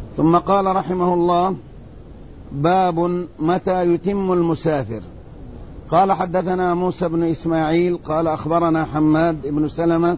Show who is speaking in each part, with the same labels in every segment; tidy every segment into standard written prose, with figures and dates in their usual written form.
Speaker 1: ثم قال رحمه الله: باب متى يتم المسافر. قال: حدثنا موسى بن إسماعيل قال أخبرنا حماد بن سلمة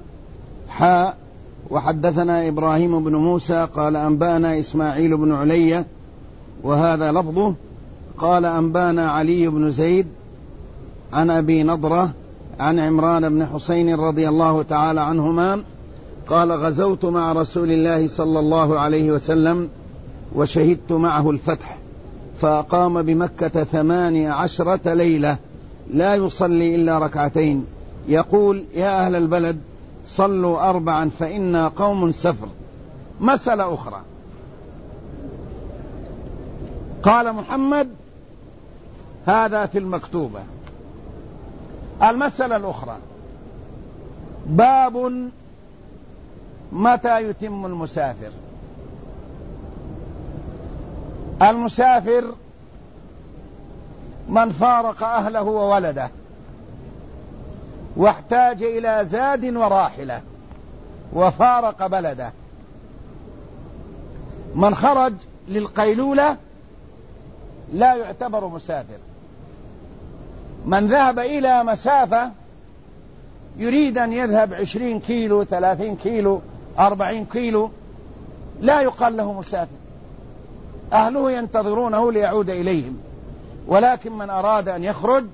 Speaker 1: وحدثنا إبراهيم بن موسى قال أنبانا إسماعيل بن علي وهذا لفظه قال أنبانا علي بن زيد عن أبي نضرة عن عمران بن حسين رضي الله تعالى عنهما قال: غزوت مع رسول الله صلى الله عليه وسلم وشهدت معه الفتح، فأقام بمكة 18 ليلة لا يصلي إلا ركعتين، يقول: يا أهل البلد صلوا 4 فإنا قوم سفر. مسألة أخرى. قال محمد: هذا في المكتوبة. المسألة الأخرى: باب متى يتم المسافر. المسافر من فارق أهله وولده واحتاج إلى زاد وراحلة وفارق بلده. من خرج للقيلولة لا يعتبر مسافر. من ذهب إلى مسافة يريد أن يذهب 20 كيلو 30 كيلو 40 كيلو لا يقال له مسافر، أهله ينتظرونه ليعود إليهم. ولكن من أراد أن يخرج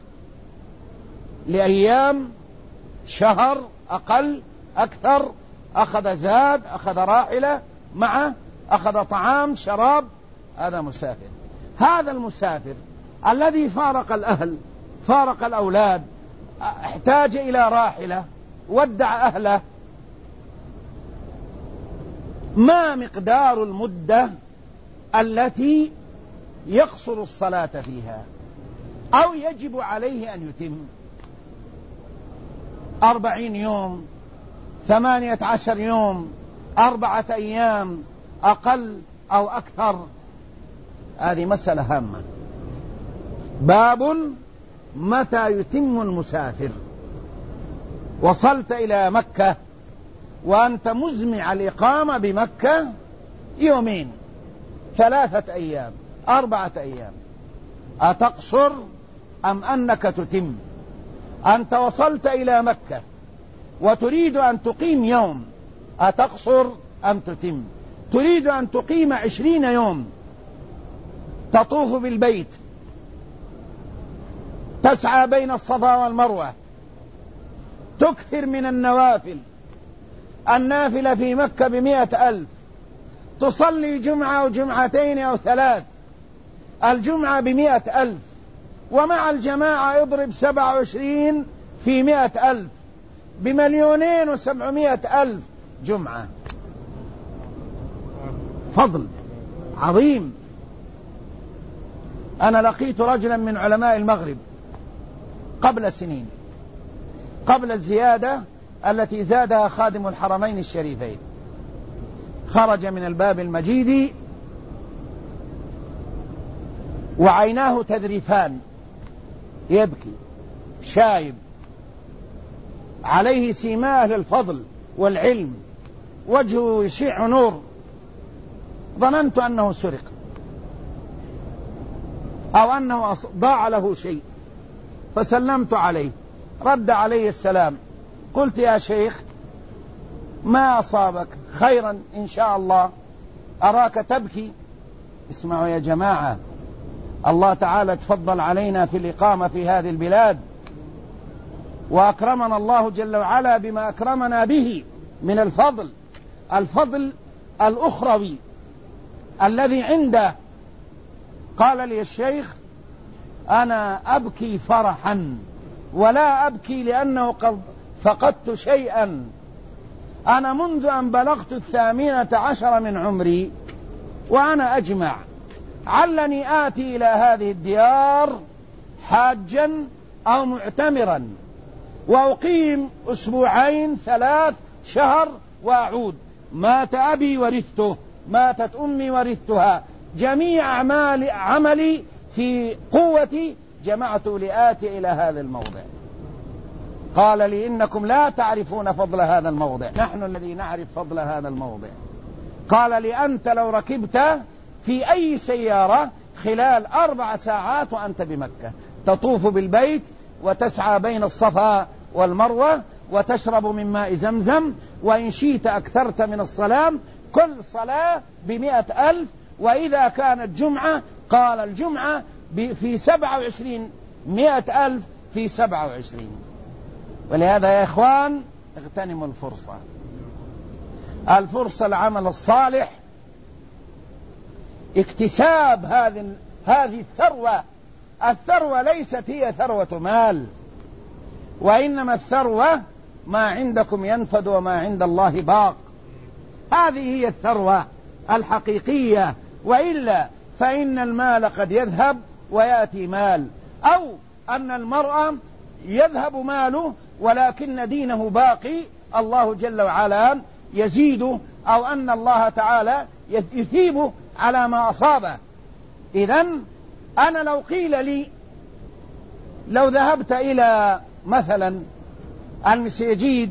Speaker 1: لأيام شهر أقل أكثر أخذ زاد أخذ راحلة معه أخذ طعام شراب، هذا مسافر. هذا المسافر الذي فارق الأهل فارق الأولاد احتاج إلى راحلة ودع أهله، ما مقدار المدة التي يقصر الصلاة فيها أو يجب عليه أن يتم؟ 40 يوم 18 يوم 4 أيام أقل أو أكثر؟ هذه مسألة هامة. باب متى يتم المسافر. وصلت إلى مكة وأنت مزمع الإقامة بمكة 2 3 أيام 4 أيام، أتقصر أم أنك تتم؟ أنت وصلت إلى مكة وتريد أن تقيم يوم، أتقصر أم تتم؟ تريد أن تقيم 20 يوم تطوف بالبيت تسعى بين الصفا والمروة تكثر من النوافل، النافلة في مكة ب100,000، تصلي جمعة أو جمعتين أو 3، الجمعة ب100,000 ومع الجماعة اضرب 27 في 100,000 ب2,700,000 جمعة. فضل عظيم. أنا لقيت رجلا من علماء المغرب قبل سنين، قبل الزيادة التي زادها خادم الحرمين الشريفين، خرج من الباب المجيد وعيناه تذرفان، يبكي شايب، عليه سيماء أهل الفضل والعلم، وجهه يشع نور. ظننت أنه سرق أو أنه ضاع له شيء، فسلمت عليه، رد عليه السلام. قلت: يا شيخ ما أصابك؟ خيرا إن شاء الله، أراك تبكي. اسمعوا يا جماعة، الله تعالى تفضل علينا في الإقامة في هذه البلاد، وأكرمنا الله جل وعلا بما أكرمنا به من الفضل الأخروي الذي عنده. قال لي الشيخ: أنا أبكي فرحا ولا أبكي لأنه قد فقدت شيئا. أنا منذ أن بلغت 18 من عمري وأنا أجمع علني آتي إلى هذه الديار حاجا أو معتمرا، وأقيم 2 3 شهر وأعود. مات أبي ورثته، ماتت أمي ورثتها، جميع عملي في قوتي جمعت لآتي إلى هذا الموضع. قال لي: إنكم لا تعرفون فضل هذا الموضع، نحن الذي نعرف فضل هذا الموضع. قال لي أنت لو ركبت في أي سيارة خلال 4 ساعات وأنت بمكة، تطوف بالبيت وتسعى بين الصفا والمروة وتشرب من ماء زمزم، وإن شئت أكثرت من الصلاة، كل صلاة ب100,000. وإذا كانت جمعة قال الجمعة في 27 100,000 في 27. ولهذا يا إخوان اغتنموا الفرصة العمل الصالح، اكتساب هذه الثروة ليست هي ثروة مال، وإنما الثروة ما عندكم ينفد وما عند الله باق. هذه هي الثروة الحقيقية، وإلا فإن المال قد يذهب ويأتي مال، أو أن المرأة يذهب ماله ولكن دينه باقي، الله جل وعلا يزيده، أو أن الله تعالى يثيبه على ما أصابه. إذن أنا لو قيل لي لو ذهبت إلى مثلا المسيجيد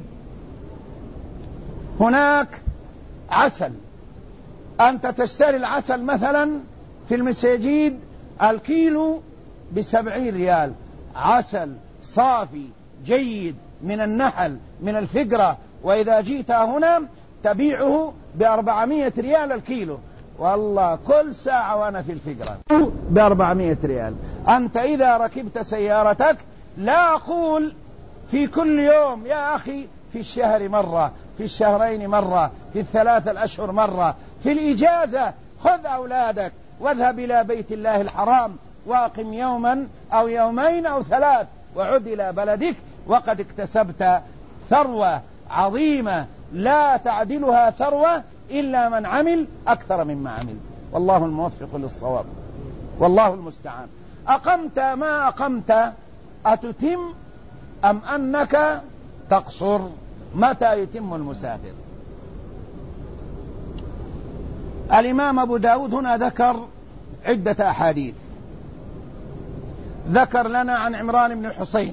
Speaker 1: هناك عسل، أنت تشتري العسل مثلا في المسيجيد الكيلو ب70 ريال، عسل صافي جيد من النحل من الفقرة، وإذا جئت هنا تبيعه ب400 ريال الكيلو. والله كل ساعة وأنا في الفقرة ب400 ريال. أنت إذا ركبت سيارتك، لا أقول في كل يوم يا أخي، في الشهر مرة، في الشهرين مرة، في ال3 الأشهر مرة، في الإجازة خذ أولادك واذهب إلى بيت الله الحرام واقم يوما أو يومين أو 3 وعد إلى بلدك، وقد اكتسبت ثروة عظيمة لا تعدلها ثروة إلا من عمل أكثر مما عملت. والله الموفق للصواب، والله المستعان. أقمت ما أقمت أتتم أم أنك تقصر؟ متى يتم المسافر؟ الإمام أبو داود هنا ذكر عدة أحاديث. ذكر لنا عن عمران بن حسين،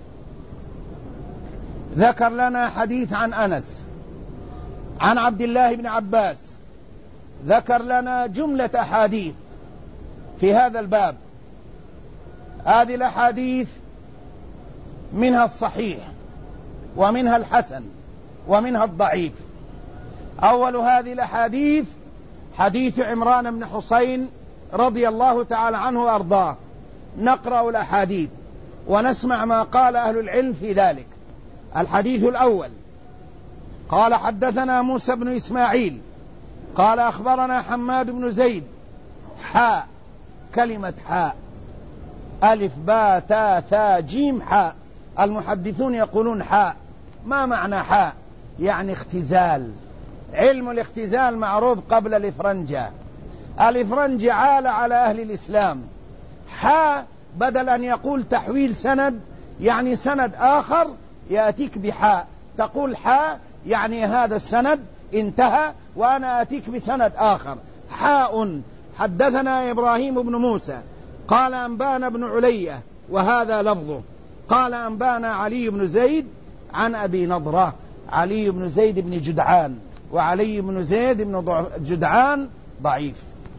Speaker 1: ذكر لنا حديث عن أنس، عن عبد الله بن عباس، ذكر لنا جملة أحاديث في هذا الباب. هذه الأحاديث منها الصحيح ومنها الحسن ومنها الضعيف. أول هذه الأحاديث حديث عمران بن حسين رضي الله تعالى عنه وأرضاه. نقرأ الأحاديث ونسمع ما قال أهل العلم في ذلك. الحديث الأول: قال حدثنا موسى بن إسماعيل قال أخبرنا حماد بن زيد حاء. كلمة حاء ألف باء تاء ثاء جيم حاء. المحدثون يقولون حاء. ما معنى حاء؟ يعني اختزال. علم الاختزال معروف قبل الإفرنجة. الإفرنجة عال على أهل الإسلام. حاء بدل أن يقول تحويل سند، يعني سند آخر يأتيك بحاء، تقول حاء يعني هذا السند انتهى وأنا أتيك بسند آخر. حاء. حدثنا إبراهيم بن موسى قال أنبانا بن علية وهذا لفظه. قال أنبانا علي بن زيد عن أبي نضرة. علي بن زيد بن جدعان، وعلي بن زيد بن جدعان ضعيف.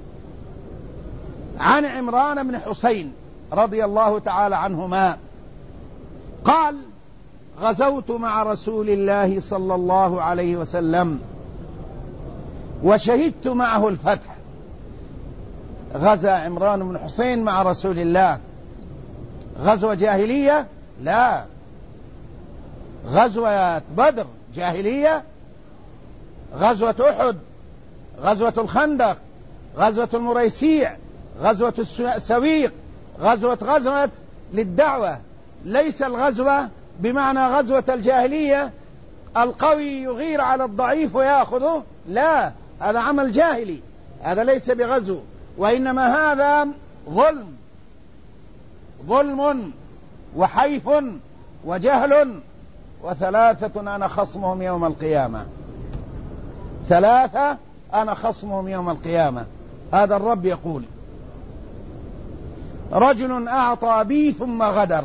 Speaker 1: عن عمران بن حسين رضي الله تعالى عنهما قال: غزوت مع رسول الله صلى الله عليه وسلم وشهدت معه الفتح. غزا عمران بن حسين مع رسول الله. غزوة جاهلية؟ لا. غزوة بدر جاهلية؟ غزوة أحد، غزوة الخندق، غزوة المريسيع، غزوة السويق، غزوة للدعوة. ليس الغزوة بمعنى غزوة الجاهلية القوي يغير على الضعيف ويأخذه، لا، هذا عمل جاهلي، هذا ليس بغزو، وإنما هذا ظلم وحيف وجهل. وثلاثة أنا خصمهم يوم القيامة. 3 أنا خصمهم يوم القيامة. هذا الرب يقول: رجل أعطى بي ثم غدر،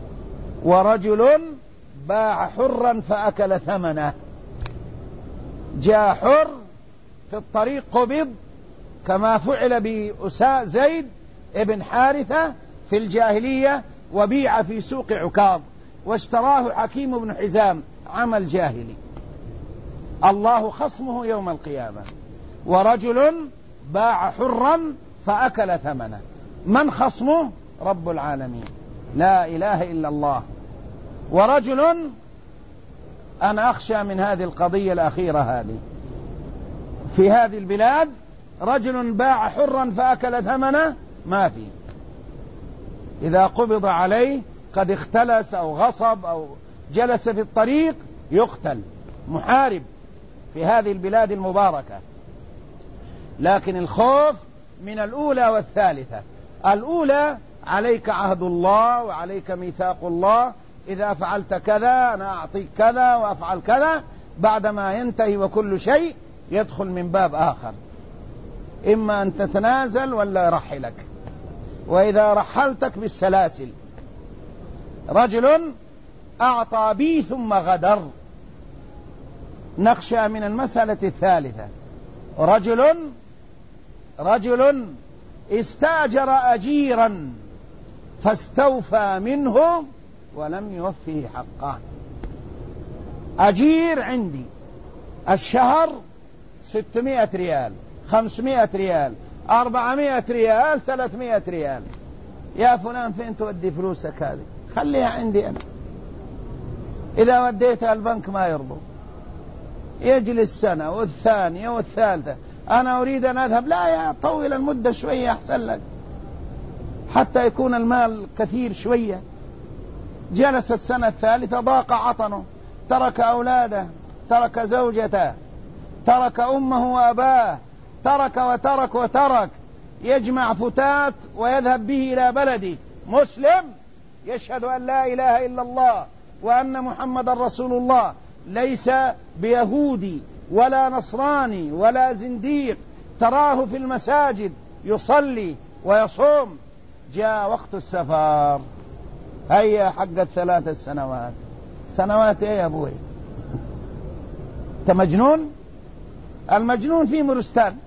Speaker 1: ورجل باع حرا فأكل ثمنه. جاء حر في الطريق قبض كما فعل زيد ابن حارثة في الجاهلية، وبيع في سوق عكاظ واشتراه حكيم بن حزام، عمل جاهلي. الله خصمه يوم القيامة. ورجل باع حرا فأكل ثمنه، من خصمه؟ رب العالمين، لا إله إلا الله. ورجل، أنا أخشى من هذه القضية الأخيرة هذه في هذه البلاد، رجل باع حرا فأكل ثمنه، ما في، إذا قبض عليه قد اختلس أو غصب أو جلس في الطريق يقتل، محارب في هذه البلاد المباركة. لكن الخوف من الأولى والثالثة. الأولى عليك عهد الله وعليك ميثاق الله، إذا فعلت كذا أنا أعطيك كذا وأفعل كذا، بعدما ينتهي وكل شيء يدخل من باب آخر، إما أن تتنازل ولا يرحلك، وإذا رحلتك بالسلاسل. رجل أعطى بي ثم غدر. نخشى من المسألة الثالثة. رجل استأجر أجيرا فاستوفى منه ولم يوفه حقه. أجير عندي الشهر 600 ريال، 500 ريال، 400 ريال، 300 ريال. يا فلان فين تودي فلوسك هذه؟ خليها عندي أنا، إذا وديتها البنك ما يرضى، يجلس سنة والثانية والثالثة، أنا أريد أن أذهب، لا يا طول المدة شوية أحسن لك حتى يكون المال كثير شوية. جلس السنة الثالثة ضاق عطنه، ترك أولاده، ترك زوجته، ترك أمه وأباه، ترك وترك وترك، يجمع فتات ويذهب به إلى بلده مسلم يشهد أن لا إله إلا الله وأن محمد رسول الله، ليس بيهودي ولا نصراني ولا زنديق، تراه في المساجد يصلي ويصوم. جاء وقت السفر، هيا حق ال3 سنوات. سنوات ايه يا ابوي؟ انت مجنون؟ المجنون في مرستان.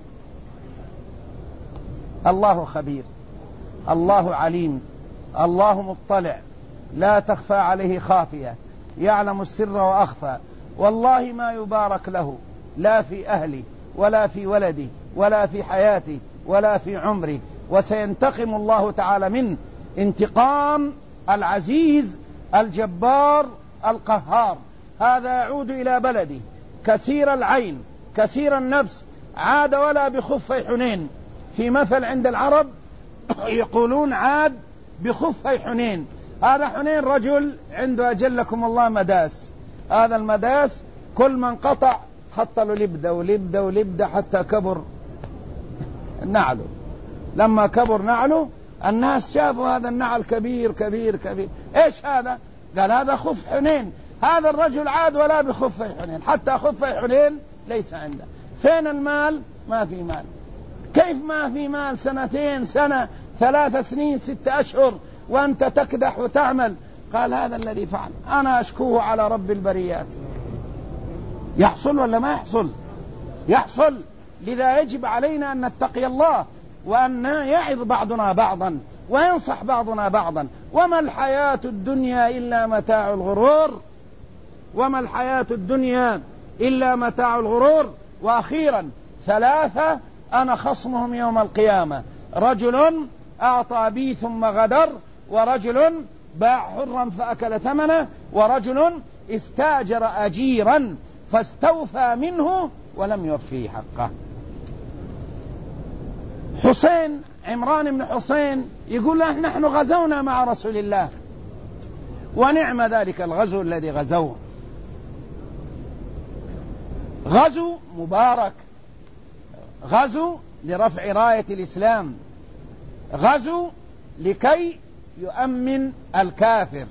Speaker 1: الله خبير، الله عليم، الله مطلع، لا تخفى عليه خافية، يعلم السر وأخفى. والله ما يبارك له لا في أهلي ولا في ولدي ولا في حياتي ولا في عمري، وسينتقم الله تعالى منه انتقام العزيز الجبار القهار. هذا يعود إلى بلده كثير العين كثير النفس، عاد ولا بخفي حنين. في مثل عند العرب يقولون عاد بخفي حنين. هذا حنين رجل عنده أجلكم الله مداس، هذا المداس كل من قطع حط له لبدة ولبدة ولبدة حتى كبر نعله. لما كبر نعله الناس شافوا هذا النعل كبير كبير كبير، ايش هذا؟ قال هذا خف حنين. هذا الرجل عاد ولا بخفي حنين، حتى خفي حنين ليس عنده. فين المال؟ ما في مال. كيف ما في مال؟ 2 سنة 3 سنين 6 أشهر وأنت تكدح وتعمل. قال هذا الذي فعل، أنا أشكوه على رب البريات. يحصل ولا ما يحصل؟ يحصل. لذا يجب علينا أن نتقي الله وأن يعظ بعضنا بعضا وينصح بعضنا بعضا. وما الحياة الدنيا إلا متاع الغرور، وما الحياة الدنيا إلا متاع الغرور. وأخيرا 3 أنا خصمهم يوم القيامة: رجل أعطى بي ثم غدر، ورجل باع حرا فأكل ثمنه، ورجل استاجر أجيرا فاستوفى منه ولم يوفيه حقه. حسين عمران بن حسين يقول له نحن غزونا مع رسول الله، ونعم ذلك الغزو الذي غزوه، غزو مبارك، غزو لرفع راية الإسلام، غزو لكي يؤمن الكافر،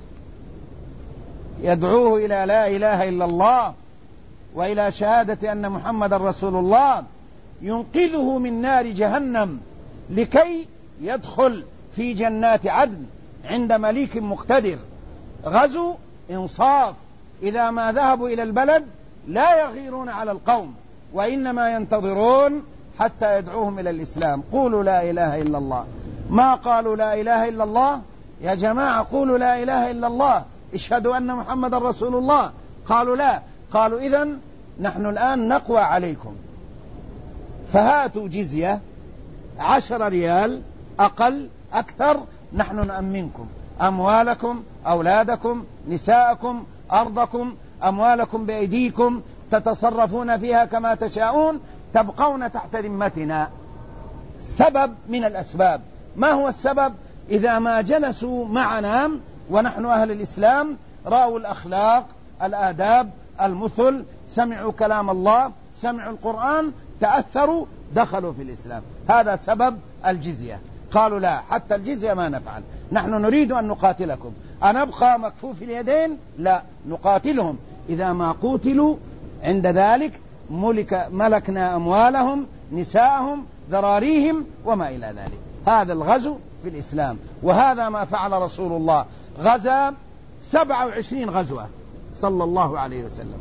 Speaker 1: يدعوه إلى لا إله إلا الله وإلى شهادة أن محمد رسول الله، ينقذه من نار جهنم لكي يدخل في جنات عدن عند مليك مقتدر. غزو إنصاف، إذا ما ذهبوا إلى البلد لا يغيرون على القوم، وإنما ينتظرون حتى يدعوهم إلى الإسلام. قولوا لا إله إلا الله. ما قالوا لا إله إلا الله؟ يا جماعة قولوا لا إله إلا الله، اشهدوا أن محمد رسول الله. قالوا لا. قالوا إذن نحن الآن نقوى عليكم، فهاتوا جزية 10 ريال، أقل أكثر، نحن نأمنكم أموالكم، أولادكم، نساءكم، أرضكم، أموالكم بأيديكم، تتصرفون فيها كما تشاءون، تبقون تحت ذمتنا. سبب من الأسباب. ما هو السبب؟ إذا ما جلسوا معنا ونحن أهل الإسلام، رأوا الأخلاق، الآداب، المثل، سمعوا كلام الله، سمعوا القرآن، تأثروا، دخلوا في الإسلام. هذا سبب الجزية. قالوا لا، حتى الجزية ما نفعل، نحن نريد أن نقاتلكم. أنبقى مكفوف اليدين؟ لا، نقاتلهم. إذا ما قوتلوا عند ذلك ملكنا أموالهم، نساءهم، ذراريهم، وما إلى ذلك. هذا الغزو في الإسلام، وهذا ما فعل رسول الله. غزا 27 غزوة صلى الله عليه وسلم.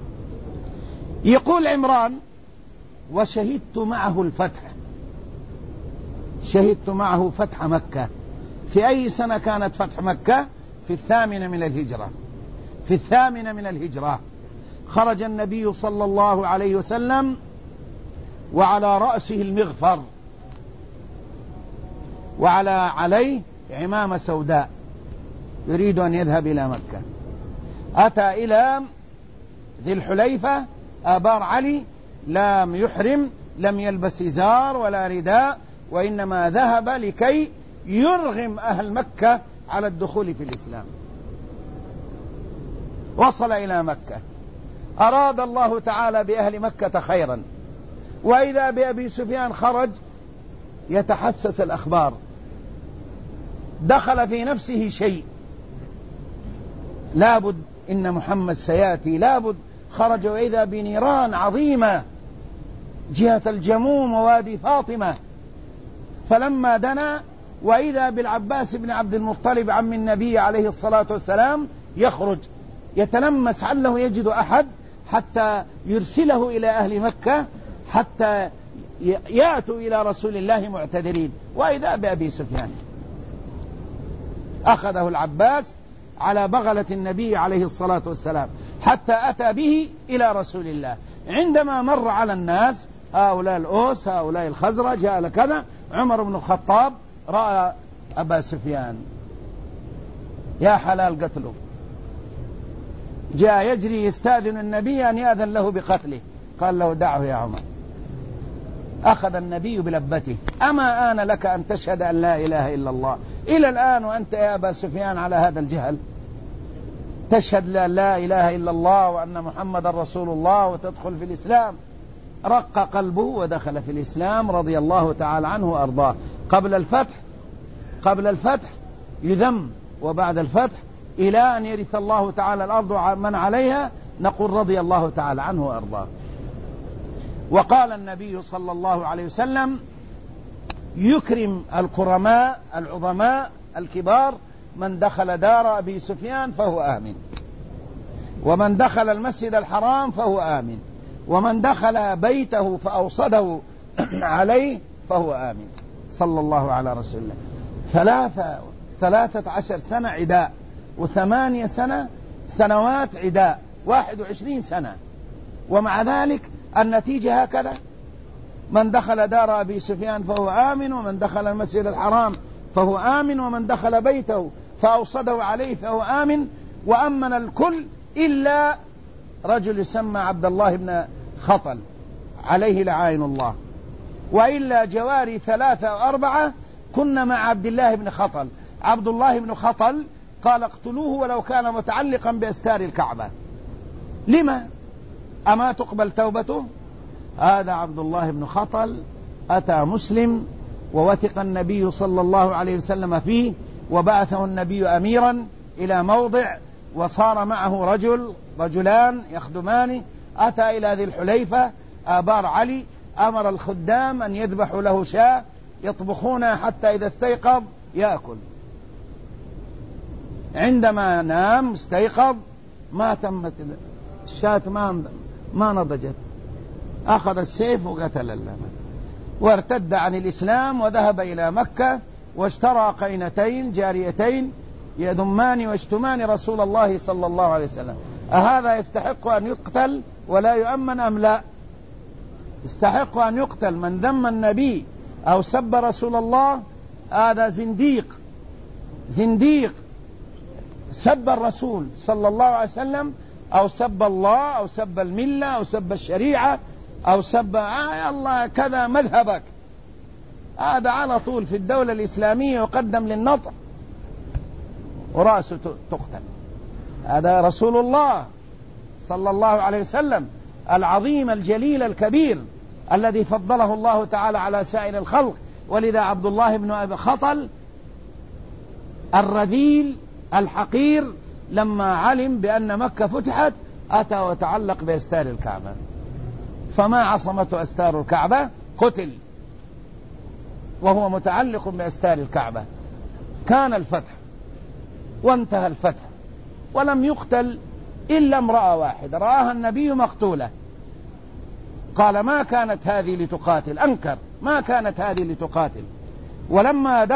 Speaker 1: يقول عمران: وشهدت معه الفتح. شهدت معه فتح مكة. في أي سنة كانت فتح مكة؟ في 8 من الهجرة. في 8 من الهجرة خرج النبي صلى الله عليه وسلم وعلى رأسه المغفر، عليه عمامة سوداء، يريد أن يذهب إلى مكة. أتى إلى ذي الحليفة آبار علي، لم يحرم، لم يلبس إزار ولا رداء، وإنما ذهب لكي يرغم أهل مكة على الدخول في الإسلام. وصل إلى مكة، أراد الله تعالى بأهل مكة خيرا، وإذا بأبي سفيان خرج يتحسس الأخبار، دخل في نفسه شيء، لابد إن محمد سيأتي، لابد. خرج وإذا بنيران عظيمة جهة الجموم ووادي فاطمة. فلما دنا وإذا بالعباس بن عبد المطلب عم النبي عليه الصلاة والسلام يخرج يتلمس عله يجد أحد حتى يرسله إلى أهل مكة حتى يأتوا إلى رسول الله معتذرين. وإذا بأبي سفيان أخذه العباس على بغلة النبي عليه الصلاة والسلام حتى أتى به إلى رسول الله. عندما مر على الناس، هؤلاء الأوس، هؤلاء الخزرج، هؤلاء كذا، عمر بن الخطاب رأى أبا سفيان، يا حلال قتله، جاء يجري يستأذن النبي أن يأذن له بقتله. قال له: دعه يا عمر. أخذ النبي بلبته: أما آن لك أن تشهد أن لا إله إلا الله إلى الآن وأنت يا أبا سفيان على هذا الجهل؟ تشهد لا إله إلا الله وأن محمد رسول الله وتدخل في الإسلام. رق قلبه ودخل في الإسلام رضي الله تعالى عنه وأرضاه. قبل الفتح يذم، وبعد الفتح إلى أن يرث الله تعالى الأرض من عليها نقول رضي الله تعالى عنه وأرضاه. وقال النبي صلى الله عليه وسلم: يكرم الكرماء العظماء الكبار، من دخل دار أبي سفيان فهو آمن، ومن دخل المسجد الحرام فهو آمن، ومن دخل بيته فأوصده عليه فهو آمن. صلى الله على رسول الله. 13 سنة عداء، و8 سنوات عداء، 21 سنة، ومع ذلك النتيجة هكذا: من دخل دار أبي سفيان فهو آمن، ومن دخل المسجد الحرام فهو آمن، ومن دخل بيته فأوصده عليه فهو آمن. وأمن الكل إلا رجل يسمى عبد الله بن خطل عليه لعائن الله، وإلا جواري 3 أو 4 كنا مع عبد الله بن خطل. عبد الله بن خطل قال: اقتلوه ولو كان متعلقا بأستار الكعبة. لما؟ أما تقبل توبته؟ هذا عبد الله بن خطل أتى مسلم ووثق النبي صلى الله عليه وسلم فيه، وبعثه النبي أميرا إلى موضع، وصار معه رجلان يخدمان. أتى إلى ذي الحليفة آبار علي، أمر الخدام أن يذبحوا له شاة يطبخونها حتى إذا استيقظ يأكل. عندما نام استيقظ ما تمت الشاة، ما نضجت، أخذ السيف وقتل اللمن، وارتد عن الإسلام وذهب إلى مكة واشترى قينتين جاريتين يذمان ويشتمان رسول الله صلى الله عليه وسلم. أهذا يستحق أن يقتل ولا يؤمن أم لا؟ يستحق أن يقتل. من ذم النبي أو سب رسول الله هذا زنديق سب الرسول صلى الله عليه وسلم، أو سب الله، أو سب الملة، أو سب الشريعة، أو سب الله كذا مذهبك، هذا على طول في الدولة الإسلامية يقدم للنطع ورأسه تقتل. هذا رسول الله صلى الله عليه وسلم العظيم الجليل الكبير الذي فضله الله تعالى على سائر الخلق. ولذا عبد الله بن أبي خطل الرذيل الحقير لما علم بأن مكة فتحت أتى وتعلق بأستار الكعبة، فما عصمته أستار الكعبة، قتل وهو متعلق بأستار الكعبة. كان الفتح وانتهى الفتح ولم يقتل إلا امرأة واحدة رآها النبي مقتولة، قال ما كانت هذه لتقاتل، أنكر ما كانت هذه لتقاتل. ولما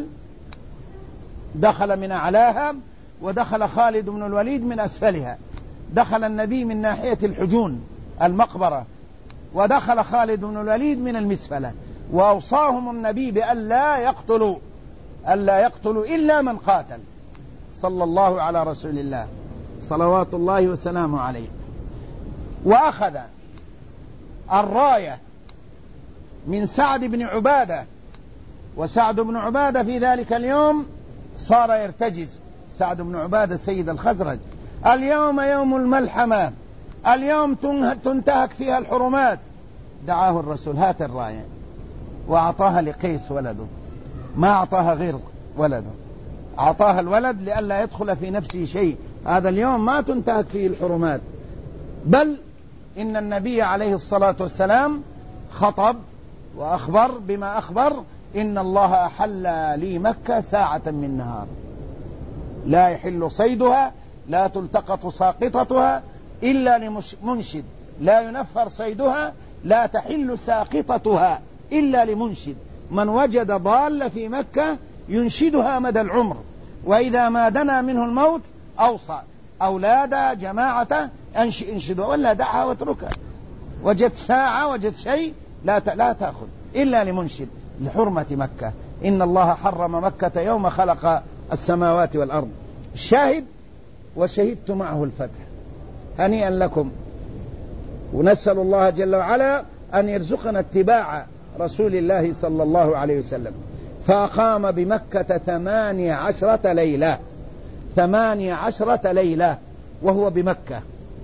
Speaker 1: دخل من أعلاها ودخل خالد بن الوليد من أسفلها، دخل النبي من ناحية الحجون المقبرة، ودخل خالد بن الوليد من المسفلة، وأوصاهم النبي بأن لا يقتلوا إلا من قاتل، صلى الله على رسول الله صلوات الله وسلامه عليه. وأخذ الراية من سعد بن عبادة، وسعد بن عبادة في ذلك اليوم صار يرتجز. سعد بن عبادة سيد الخزرج: اليوم يوم الملحمة، اليوم تنتهك فيها الحرمات. دعاه الرسول: هات الراية، وأعطاها لقيس ولده، ما أعطاها غير ولده، أعطاها الولد لئلا يدخل في نفسه شيء. هذا اليوم ما تنتهك فيه الحرمات، بل إن النبي عليه الصلاة والسلام خطب وأخبر بما أخبر: إن الله أحل لي مكة ساعة من نهار، لا يحل صيدها، لا تلتقط ساقطتها إلا لمنشد، لا ينفر صيدها، لا تحل ساقطتها إلا لمنشد. من وجد ضال في مكة ينشدها مدى العمر، وإذا ما دنا منه الموت أوصى أولاد جماعة انشدوا، ولا دعها واتركها. وجدت ساعة، وجدت شيء، لا تأخذ إلا لمنشد، لحرمة مكة. إن الله حرم مكة يوم خلق السماوات والأرض. الشاهد: وشهدت معه الفتح. هنيئا لكم، ونسأل الله جل وعلا أن يرزقنا اتباع رسول الله صلى الله عليه وسلم. فأقام بمكة 18 ليلة، 18 ليلة وهو بمكة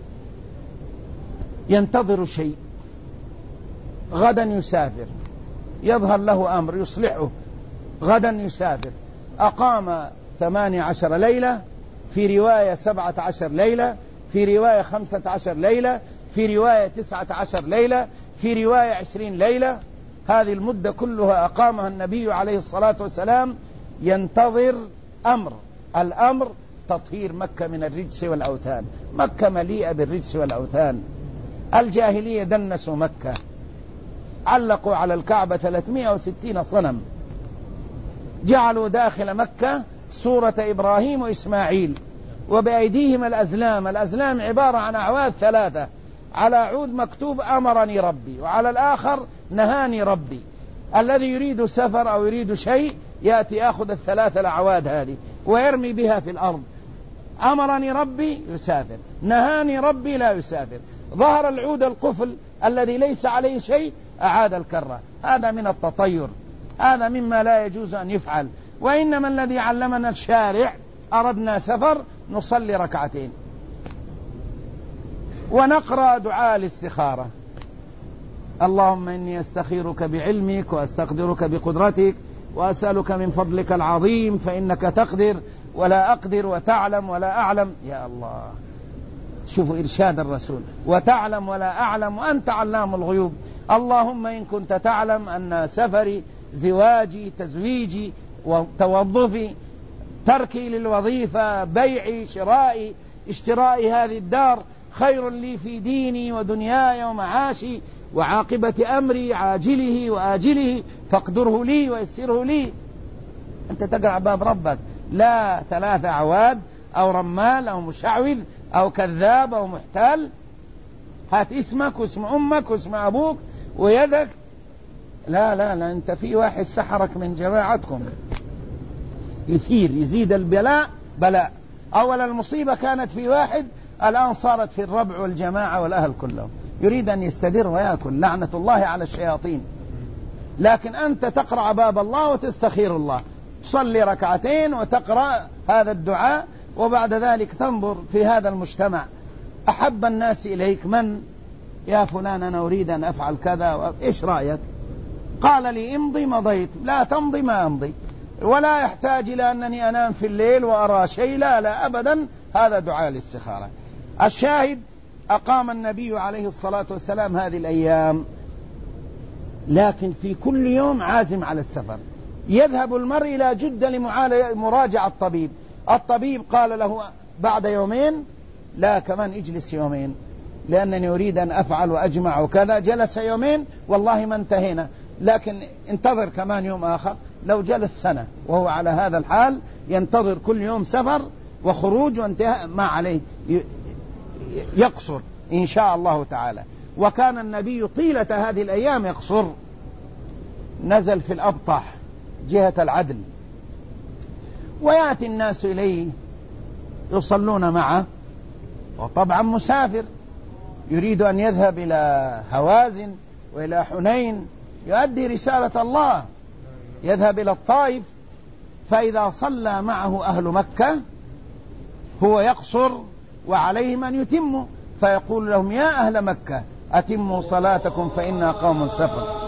Speaker 1: ينتظر شيء، غدا يسافر، يظهر له أمر يصلحه، غدا يسافر. أقام 18 ليلة، في رواية 17 ليلة، في رواية 15 ليلة، في رواية 19 ليلة، في رواية 20 ليلة. هذه المدة كلها أقامها النبي عليه الصلاة والسلام ينتظر أمر. الأمر تطهير مكة من الرجس والأوثان. مكة مليئة بالرجس والأوثان. الجاهلية دنسوا مكة، علقوا على الكعبة 360 صنم، جعلوا داخل مكة صورة إبراهيم وإسماعيل، وبأيديهم الأزلام. الأزلام عبارة عن أعواد ثلاثة، على عود مكتوب أمرني ربي، وعلى الآخر نهاني ربي. الذي يريد سفر أو يريد شيء يأتي يأخذ الثلاثة الأعواد هذه ويرمي بها في الأرض. أمرني ربي يسافر، نهاني ربي لا يسافر. ظهر العود القفل الذي ليس عليه شيء أعاد الكرة. هذا من التطير، هذا مما لا يجوز أن يفعل. وإنما الذي علمنا الشارع: أردنا سفر نصلي ركعتين ونقرأ دعاء الاستخارة: اللهم إني أستخيرك بعلمك وأستقدرك بقدرتك وأسألك من فضلك العظيم فإنك تقدر ولا أقدر وتعلم ولا أعلم. يا الله، شوفوا إرشاد الرسول: وتعلم ولا أعلم وأنت علام الغيوب. اللهم إن كنت تعلم أن سفري، زواجي، تزويجي، وتوظفي، تركي للوظيفة، بيعي، شرائي، اشترائي هذه الدار، خير لي في ديني ودنياي ومعاشي وعاقبة أمري عاجله وآجله، فاقدره لي ويسره لي. أنت تقرع باب ربك، لا 3 أعواد أو رمال أو مشعوذ أو كذاب أو محتال. هات اسمك واسم أمك واسم أبوك ويدك. لا لا لا، أنت في واحد سحرك من جماعتكم يثير يزيد البلاء بلاء. أولا المصيبة كانت في واحد، الآن صارت في الربع والجماعة والأهل كلهم، يريد أن يستدر ويأكل، لعنة الله على الشياطين. لكن أنت تقرأ باب الله وتستخير الله، تصلي ركعتين وتقرأ هذا الدعاء، وبعد ذلك تنظر في هذا المجتمع أحب الناس إليك من؟ يا فلان أنا أريد أن أفعل كذا، إيش رأيك؟ قال لي امضي مضيت، لا تمضي ما أمضي، ولا يحتاج إلى أنني أنام في الليل وأرى شيء، لا لا أبدا، هذا دعاء الاستخارة. الشاهد أقام النبي عليه الصلاة والسلام هذه الأيام، لكن في كل يوم عازم على السفر. يذهب المرء إلى جدة لمراجعة الطبيب. الطبيب قال له بعد يومين، لا كمان اجلس يومين لأنني أريد أن أفعل وأجمع وكذا. جلس يومين، والله ما انتهينا، لكن انتظر كمان يوم آخر. لو جلس سنة وهو على هذا الحال ينتظر كل يوم سفر وخروج وانتهاء، ما عليه، يقصر إن شاء الله تعالى. وكان النبي طيلة هذه الأيام يقصر. نزل في الأبطح جهة العدل، ويأتي الناس إليه يصلون معه، وطبعا مسافر يريد أن يذهب إلى هوازن وإلى حنين يؤدي رسالة الله، يذهب إلى الطائف. فإذا صلى معه أهل مكة هو يقصر وعليهم أن يتموا، فيقول لهم يا أهل مكة أتموا صلاتكم فإنا قوم سفر.